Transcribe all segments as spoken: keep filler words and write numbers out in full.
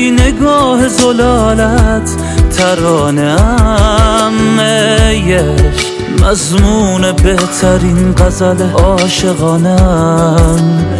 بی نگاه زلالت ترانه‌ام ای عشق، مضمون بهترین غزل عاشقانم.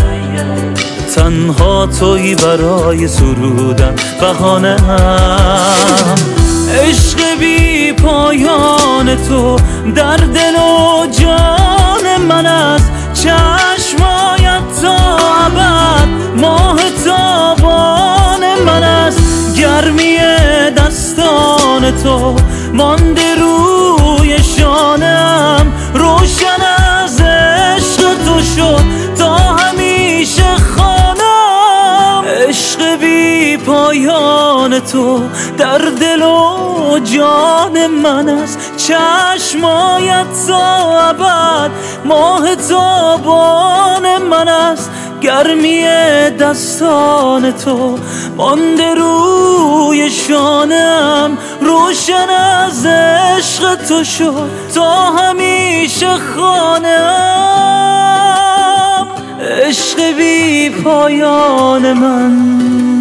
تنها تویی برای سرودن بهانه‌ام. عشق بی پایان تو در دل و جان من است، چشمایت تا ابد ماه تابان من است. گرمی دستان تو مانده روی شانم، روشن از عشق تو شد تا همیشه خانم. عشق بی پایان تو در دل و جان من است، چشمایت تا ابد ماه تابان من است. گرمی دستان تو مانده روی شانم، روشن از عشق تو شد تا همیشه خانم. عشق بی پایان من